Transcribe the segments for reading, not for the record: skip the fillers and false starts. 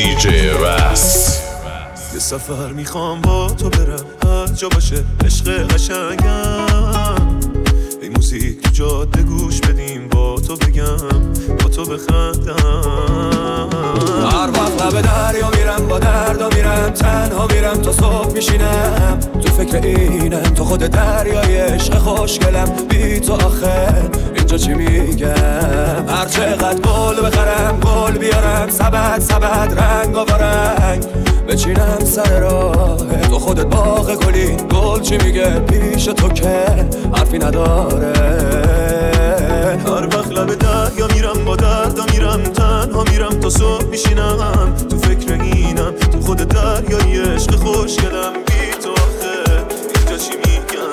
DJ Ras. یه سفر میخوام با تو برم هر جا باشه عشق قشنگم، ای موزیک تو جاده گوش بدیم با تو بگم با تو بخندم. هر وقت لب دریا میرم با دردا میرم تنها میرم تا صبح میشینم تو فکر اینم تو خود دریای عشق خوشگلم بی تو آخر اینجا چی میگم. هر چقدر گل بخرم گل بیارم سبد رنگ و رنگ بچینم سر راه تو خودت باغ گلی گل چی میگه پیش تو که حرفی نداره. هر وقت لب دریا میرم با دردا میرم تنها میرم تا صبح میشینم تو فکر اینم تو خود دریای عشق خوشگلم بی تو آخه اینجا چی میگم.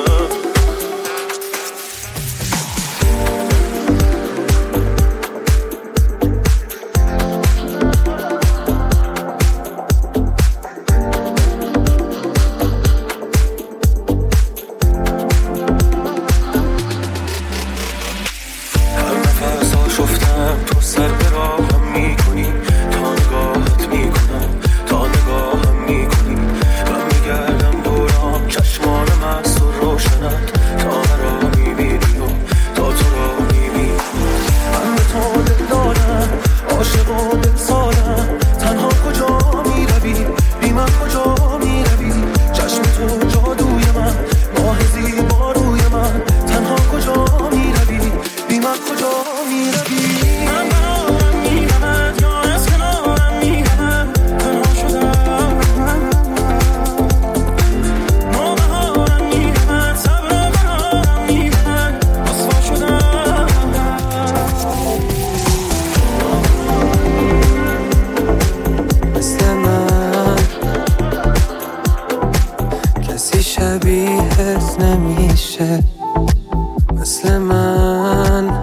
شبیهت نمیشه مثل من،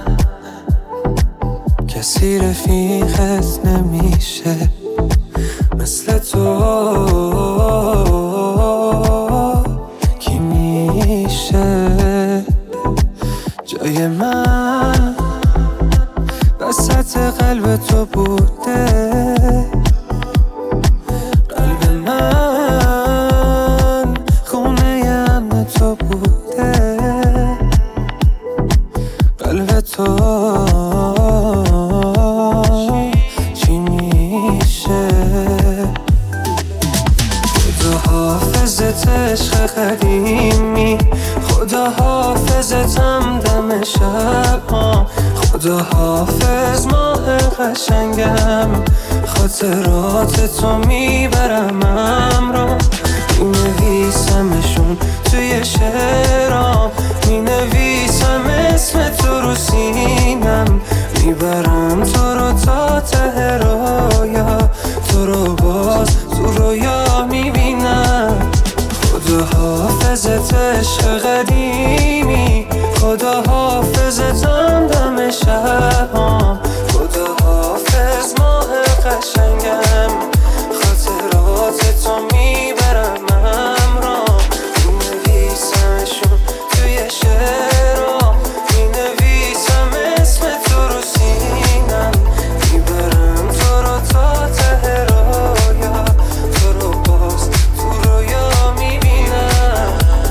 کسی رفیقت نمیشه مثل تو. کی میشه جای من وسط قلب تو بوده، قلب من خونه امن تو بوده، قلب تو چی میشه. خدا حافظت عشق قدیمی، خدا حافظتم دم شب‌ها، خدا حافظ ماه قشنگم، خاطرات تو میبرم همراه، مینویسمشون توی شعرام، مینویسم اسم تو رو سینم، میبرم تو رو تا ته رویا، تو رو باز تو رویا میبینم. خدا حافظت عشق قدیمی، خدا حافظتم دم شبام، خدا حافظ ماه قشنگم، خاطرات تو میبرم همراه، مینویسمشون توی شعرام، مینویسم اسم تو رو سینم، میبرم تو رو تا ته رویا، تو رو باز تو رویا میبینم.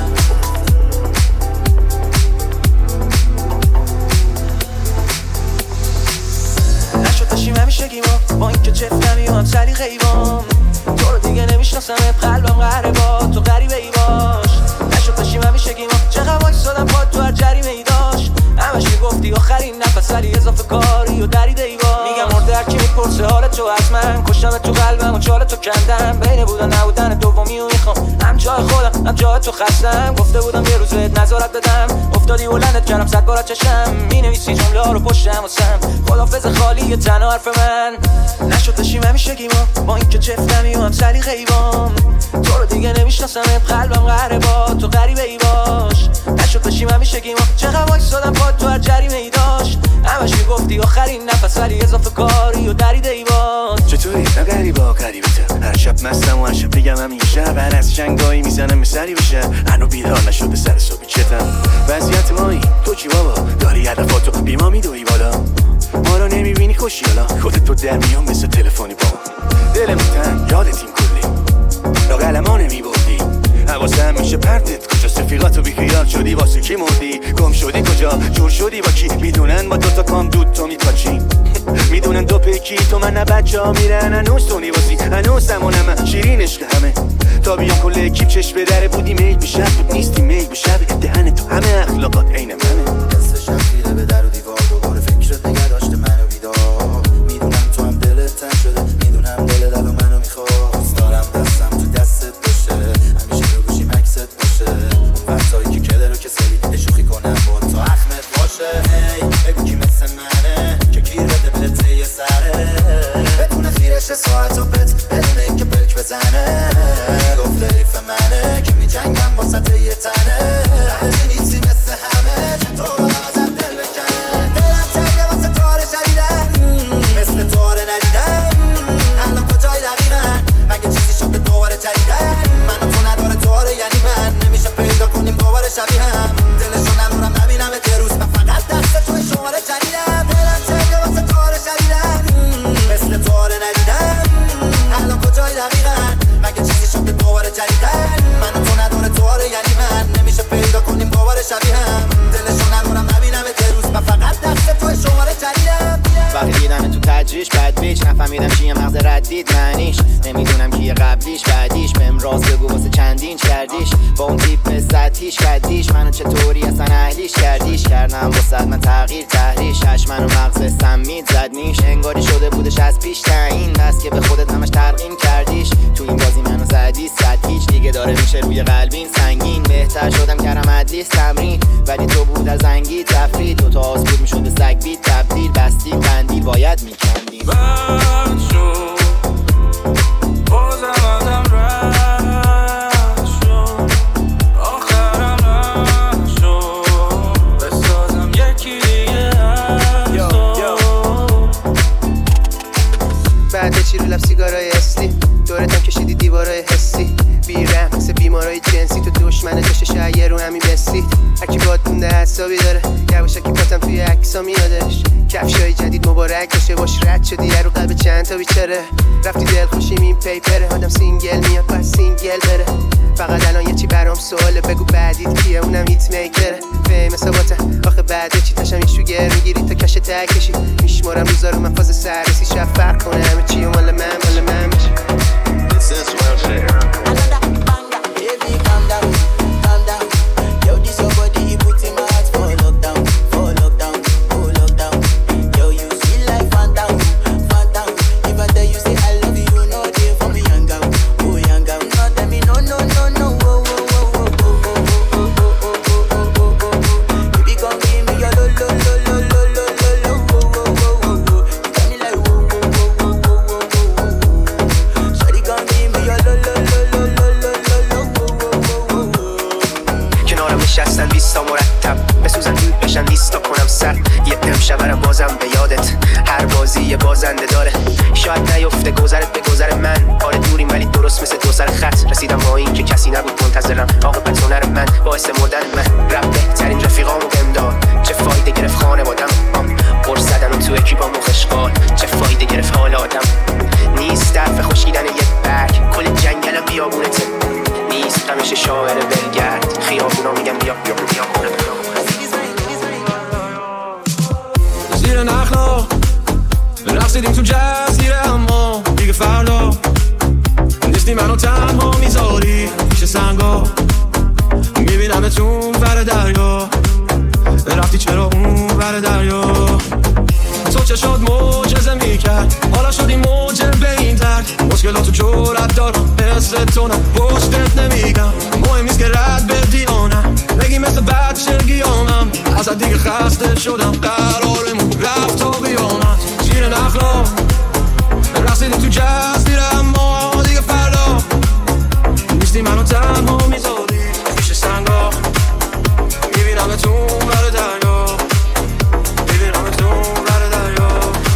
نشد داشتیم همیشگیما با این که چفتمی و هم سلیقه ایوام، تو رو دیگه نمیشناسم قلبم قهره با تو غریبه ای باش. نشد داشتیم همیشگیما چقدر وایسادم پاد تو هر جریمه ای داشت، همش گفتی آخرین نفس ولی اضافه کاری و دریده ای باش. میگم مرده هر کی میپرسه حال تو از من، کشتم تو قلبم و چال تو کندم، بین بودن نبودن دومی و میخوام هم جای خودم هم جای تو خستم، گفته بودم یه روز نظارت بدم، افتادی بلندت کردم صد بار از چشم، مینویسی جمله ها رو پشتم واسم، خدافظ خالی تنها حرف من. نشد داشتیم همیشگیما با این که چفتمی و هم سلیقه ایوام، تو رو دیگه نمیشناسم قلبم قهره با تو غریبه ای باش. نشد داشتیم همیشگیما چقدر وایسادم پاد تو هر جریمه ای داشت، همش میگفتی آخرین نفس ولی اضافه کاری و دریده ای باش. چطوری؟ نه غریبا غریبتم، هر شب مستم و هر شب بگم هم یه شب، هر از شنگایی میزنم به سری بشه، هنو بیدار نشده سر صبحی چتم. وضعیت مایی تو چی بابا؟ داری هدفاتو بی ما میدوی بالا، ما رو نمیبینی خوشیالا، خودت تو در میان مثل تلفنی با چی مردی گم شدی کجا جور شدی با کی میدونن با دوتا کام دود تو میپاچی میدونن دو پیکی تو من نه بچه ها میرن هنوز تو نیوازی هنوز همونم شیرین عشق همه تا بیان کل اکیب چشم به دره بودی میل بیشب بود نیستی میل بیشب دهن تو همه اخلاقات عین منه دست شمشیره به در و دیوار دوباره فکرت نگه داشته منو بیدار میدونم تو هم دلت تن شده میدونم دل دلو منو میخواست دارم دستم تو دستت باشه همیشه رو گوشی مکست باشه اون وقتایی که کده رو که سری شوخی کنم با تو اخمت باشه هی بگو کی مثل منه که گیر بده بلته یه سره بدون خیرش ساعت و بت بدون این که بلک بزنه گفت ریف منه که میجنگم با سطح یه تنه رهتی نیستی مثل همه تو ازم دل بکنه دلم تنگه واسه تاره شدیدن مثل تاره ندیدن الان کجای دقیقا مگه چیزی شد به دوباره جدیدن من و تو نداره تاره یعنی من نمیشه پیدا کنیم دوباره شبیه هم دلشو ندارم نبینم یه روز من فقط دست توی شماره جدیدم دلم تنگه واسه تاره شدیدن مثل تاره ندیدن الان کجای دقیقا مگه چیزی شد به دوباره جدیدن من و تو نداره تاره یعنی من نمیشه پیدا کنیم دوباره شبیه هم دلشو ندارم نبینم یه روز من فقط دست توی شماره جدیدم وقتی دیدم تو تجریش بد بیش نفهمیدم چیه مغز ردید معنیش نمیدونم کیه قبلیش بعدیش بهم راز بگو واسه چندین کردیش با اون تیپ سطحیش کدیش منو چطوری اصلا اهلیش کردیش کردم واسه من تغییر تحریش هش منو مغز سمید زد نیش انگاری شده بودش از پیش تعیین بس که به خودت همش تلقین کردیش تو این بازی منو زدی صد هیچ دیگه داره میشه روی قلبین سنگین بهتر شدم کردم ادلیس تمرین ولی تو بود از انگی تفرید تو تا آز بود میشد به سگ بید تبدیل بستی قندیل باید میکندیم بد شد بازم آدم رد شد آخرم نشد بسازم یکی دیگه بعد چی رو لب سیگارای اسلی دورتم کشیدی دیوارای حسی بیرم مثل بیمارای جنسی تو دشمن داشته شاید رو همین بستید هرکی باد مونده حسابی داره یواشکی پاتم توی عکسا میادش کفشای جدید مبارک باشه باش رد شدی رو قلب چند تا بیچاره رفتی دل خوشیم این پیپره آدم سینگل میاد پس سینگل بره فقط الان یه چی برام سواله بگو بعدیت کیه اونم هیت میکره فیم حساباتم آخه بعده چی تاشم یه شوگر میگیری تا کش تک کشی میشمارم روزا رو من فاز سررسی شب فرق کنه همه چی و مال من میشه Baby, calm down, calm down. Yo, this your body, you put in my heart for lockdown, oh lockdown. Yo, you sweet like phantom, phantom. If I tell you say I love you, no day for me, young girl, oh young girl. No tell me no, oh, oh, oh, oh, oh, oh, oh, oh, oh, oh, oh, oh. Baby, come give me your lo, oh, oh, oh, oh, oh. You got me like oh, oh, oh, oh, oh, oh. Shawty, come give me your lo. نشستن 20 تا مرتب بسوزن دود بشن 20 تا کنم سر یه امشب برم بازم به یادت هر بازی یه بازنده داره شاید نیفته گذرت به گذر من آره دوریم ولی درست مثل دو سر خط رسیدم با این که کسی نبود منتظرم عاقبت هنر من باعث مردن من رب بهترین رفیقامو بهم داد چه فایده گرفت خانوادم قرص زدن و تو اکیبام و خشقال چه فایده گرفت حال آدم نیست طرف خوشیدن یک برگ کل جنگلم بیابونته نیست همیشه شاعر بلگرد خیابونا میگن بیا زیر نخلا رقصیدیم تو جزیره اما دیگه فردا نیستی منو تنها میذاری پیش سنگا میبینم تو بر دریا رفتی چرا اون بر دریا تو چه شد معجزه میکرد حالا شدی موجه به این ترک مشکلاتو جورت دارم مثل تو نه پشتت نمیگم مهم نیست که رد بدی آنم بگی مثل بچه گیامم ازت دیگه خسته شدم قرارمون رفت تا قیامت زیر نخلا رقصیدیم تو جزیره اما دیگه فردا نیستی منو تنها میذاری پیش سنگا میبینم تو بر دریا میبینم تو بر دریا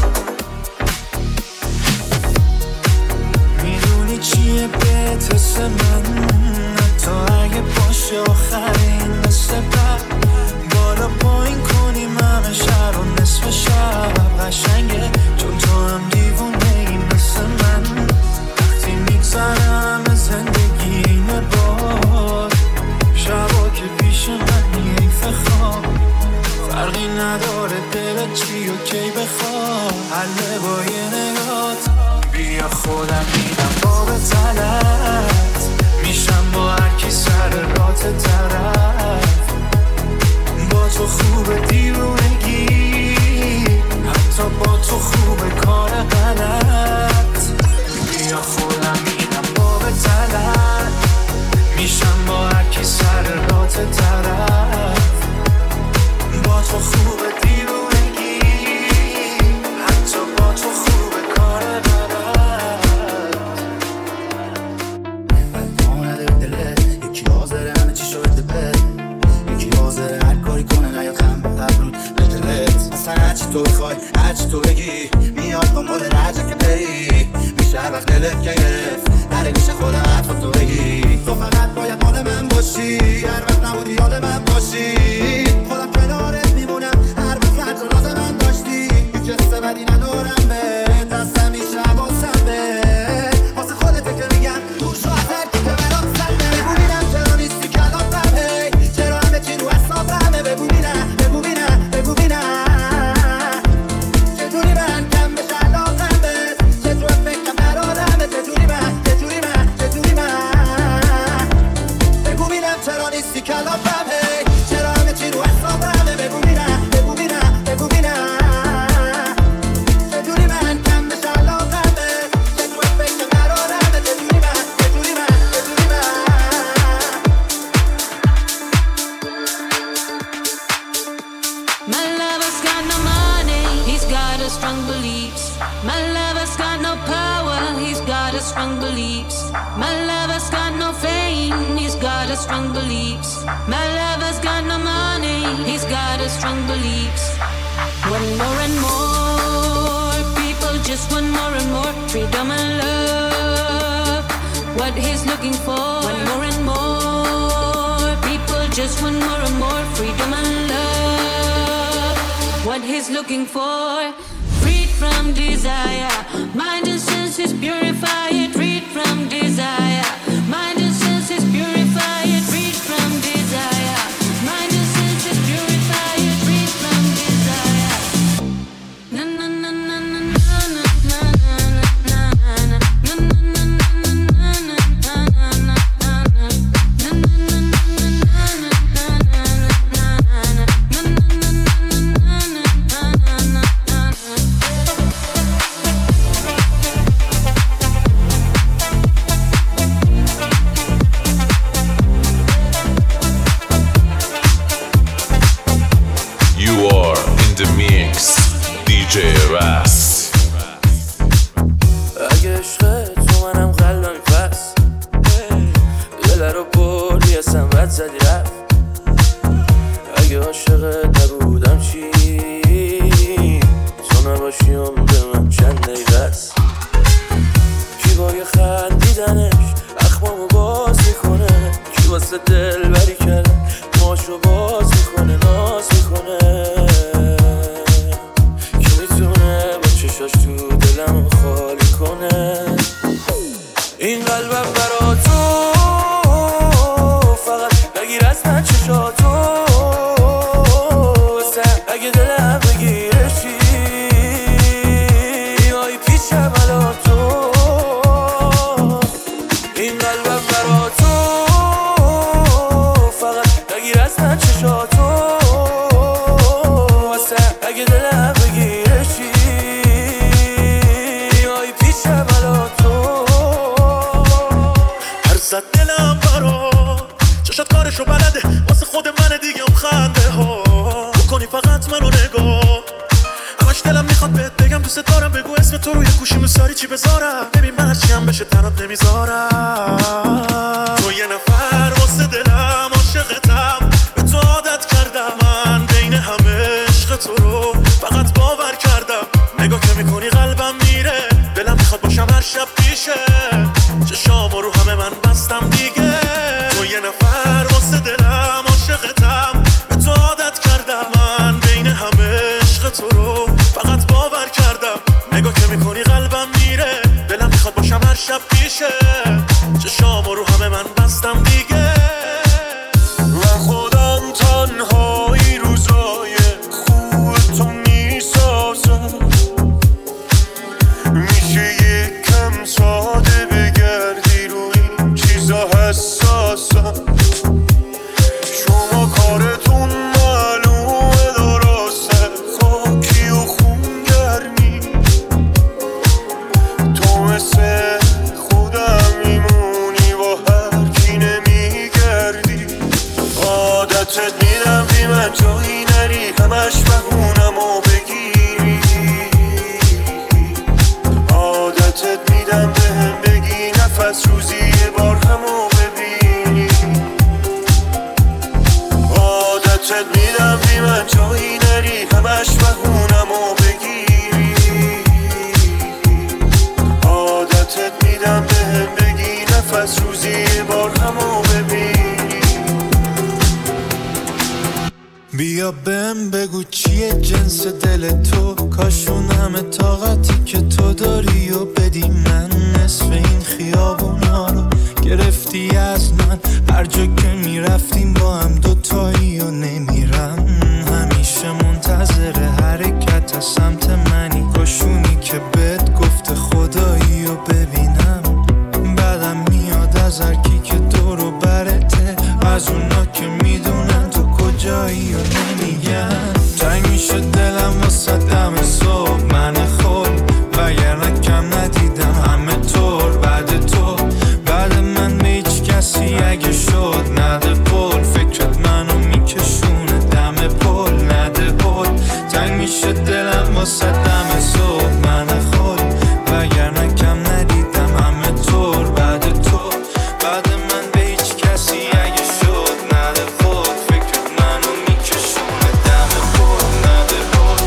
میدونی چیه بهت حس من تا اگه باشه آخرین مثل بعد بالا پایین کنیم همه شهر و نصف شب قشنگه چون تو هم دیوونه ای مثل من وقتی میگذرم زندگی اینه باد شبا که پیش من حیف وقت دلت گرفت نره میشه خودم حرف تو بگی تو فقط باید مال من باشی هر وقت نبودی یاد من باشی خودم کنارت میمونم هر وقت خرج و راز من داشتی هیچ حس بدی ندارم بهت دست همیشه حواسم بهت واسه خودته که میگم دور شو از هر کی که براسم بگو بینم چرا نیستی کلافم هی چرا همه چی رو حسابمه بگو بینم بگو بینم بگو بینم چجوری من کم بشه علاقم بهت چجور فکرم قرارمه چجوری من بگو بینم چرا نیستی کلافم هی چرا همه چی رو حسابمه بگو بینم بگو بینم بگو بینم چجوری من کم بشه علاقم بهت چجور فکرم قرارمه چجوری من My lover's got no money, he's got a strong beliefs. My lover's got no power, he's got a strong beliefs. My lover's got no fame, he's got a strong beliefs. My lover's got no money, he's got a strong beliefs. Want more and more, people just want more and more freedom and love. What he's looking for, want more and more, people just want more and more freedom and love. What he's looking for, freed from desire, mind and senses purify it, freed from desire, mind and senses purify it, freed from desire, mind and senses purify it, freed from desire. Na na na na na na na na na na na DJ Ras. اگه عشق تو منم قلبم پس دل رو بردی اصلا بد زدی رفت اگه عاشقت نبودم چی تو نباشی عمر من چند دقیقه است کی با یه خندیدنش اخمامو باز میکنه کی واسه دل بری کرده ماشو باز میکنه ناز میکنه چشاش تو دلم خالی کنه این قلبم برا تو فقط بگیر از من چشاتو اگه دلم بگیره چی آی پیشم الان تو این قلبم برا تو فقط بگیر از من چشاتو اگه دلم بگیره چی زد دلم برا چشات کارشو بلده واسه خود من دیگه خنده ها بکنی فقط منو نگاه همش دلم میخواد بهت بگم دوست دارم بگو اسم تو روی گوشی مساری چی بذارم ببین من هرچی هم بشه تنات نمیذارم تو یه نفر واسه دلم عاشقتم به تو عادت کردم من بین همه عشق تو رو فقط باور کردم نگاه که میکنی قلبم میره دلم میخواد باشم هر شب پیشه چشامو رو همه من بستم دیگه تو یه نفر واسه دلم عاشقتم به تو عادت کردم من بین همه عشق تو رو فقط باور کردم نگاه که میکنی قلبم میره دلم میخواد باشم هر شب پیشه چشامو رو همه من بستم دیگه من خودم تنهایی روزای خوب تو میسازم میشه یکم ساده بگردی رو این چیزا حساسم شما کارتون معلومه درسته خاکی و خونگرمی تو مثل خودم میمونی با هر کی نمیگردی عادتت میدم بی من جایی نری همش بهونم و بگیری عادتت میدم بهم بگی نفس روزی یه بار همو ببینی عادتت میدم بی من جایی نری همش بهونم و بگیری عادتت میدم بهم بگی نفس روزی یه بار همو ببینی. بیا بهم بگو چیه جنس دل تو، کاشون همه طاقتی که تو داری و بدی من. نصف این خیابونا رو گرفتی از من، هر جا که میرفتیم با هم دوتایی و نمیرم. همیشه منتظر حرکت از سمت منی، کاشونی که بهت گفته خدایی و ببینم. بعدم میاد از هرکی که دورو برته، از اونا که میدونن تو کجایی و نمیگن. تنگ میشه دلم واسه دم صبح من خود، وگرنه کم ندیدم همه طور بعد تو. بعد من به هیچ کسی اگه شد نده پول، فکرت منو میکشونه دم پول نده پول. تنگ میشه دلم واسه دم صبح من خود، وگرنه کم ندیدم همه طور بعد تو. بعد من به هیچ کسی اگه شد نده پول، فکرت منو میکشونه دم پول نده پول.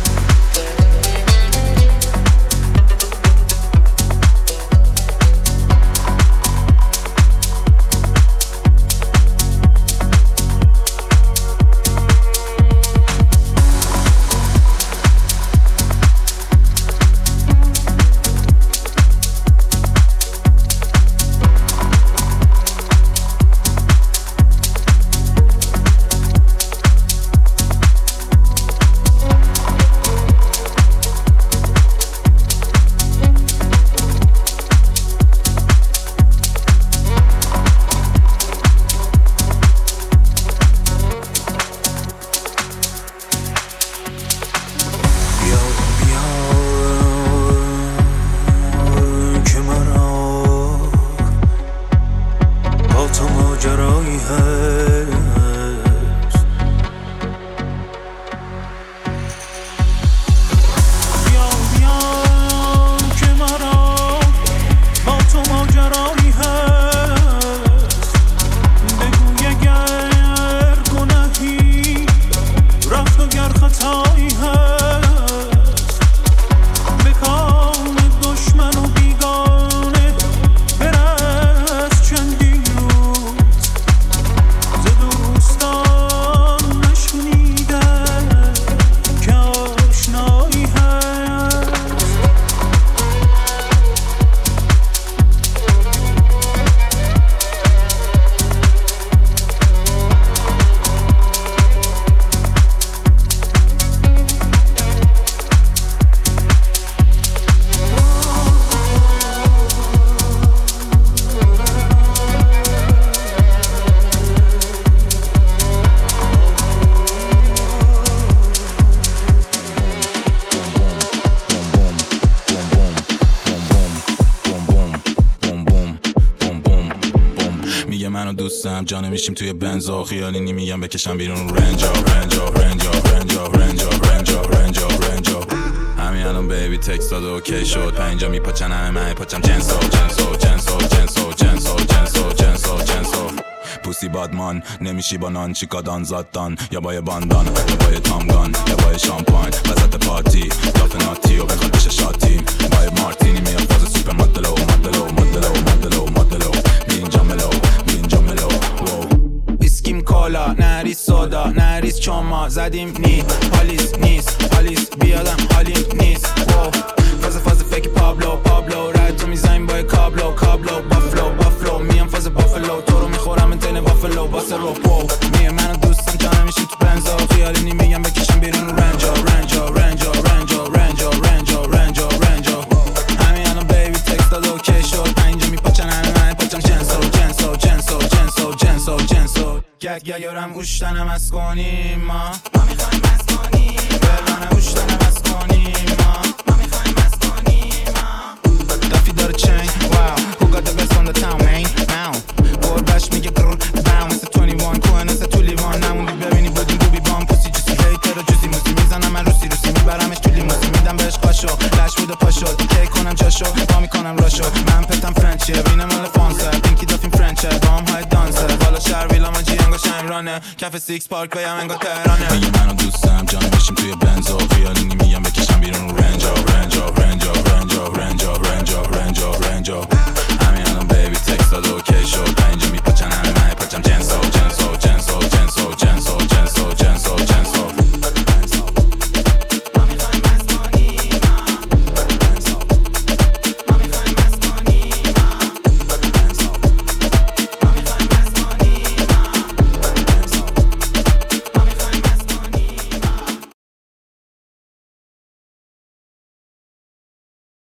جانه میشیم توی بنزا، خیالی نمیگم بکشم بیرون رنجا رنجا رنجا رنجا رنجا رنجا رنجا رنجا. همین الان بیبی تکست داد اوکی شد، پنجا میپاچن همه من پاچم جنسو جنسو جنسو جنسو جنسو جنسو جنسو جنسو. پوسی بادمان نمیشی با نان چیکادان زادان، یا با یه باندان یا با یه تامگان یا با یه شامپاین وسط پارتی داف ناتی و بخواد بشه شاتی. با یه مارتینی میاد فاز سوپر مدلو مدلو مدلو مدلو مدلو. اینجا ملو اینجا ملو اسکیم کالا نریس سودا نریس چاما زدیم نی پالیس نیست پالیس بیادم حالیم نیست. فاز فکر پابلو پابلو رد تو میزنیم با کابلو کابلو بافلو بافلو. میام فاز بافلو تو رو میخورم انتین وافلو باسه رو پو. میه منو دوستم جانم میشیم تو بنزا، خیالی نمیگم بکشم بیرون رنجا رنجا رنجا رنجا رنجا رنجا رنجا رنجا. همین الان بیبی تکست داد اوکی شد، اینجا میپاچن همه من پاچم جنسو جنسو جنسو جنسو جنسو جنسو. گگ یارم اوشتنم از کنیم ما میخوایم از کنیم، برانه اوشتنم از کنیم ما میخوایم از کنیم. دافی داره چنگ واو who got the best on the town man now. گربش میگه گرر باو مثل 21 کوه مثل تو لیوان نموندی ببینی بودیم بوبی بام پوسی جوسی هیتر و جوزی موزی میزنم من روسی میبرمش تو لیموزی میدم بهش قاشو لش بود و پاشو دیگه کنم جاشو با میکنم راشو. من پتم فرنچیه وینم مال فانسه پینکی دافیم فرنچه بام های دانسه بالا شهر ویلا ما جی انگا شمرانه کف سیکس پارک بیم انگا تهرانه. میگه منو دوستم جانم میشیم توی بنزو،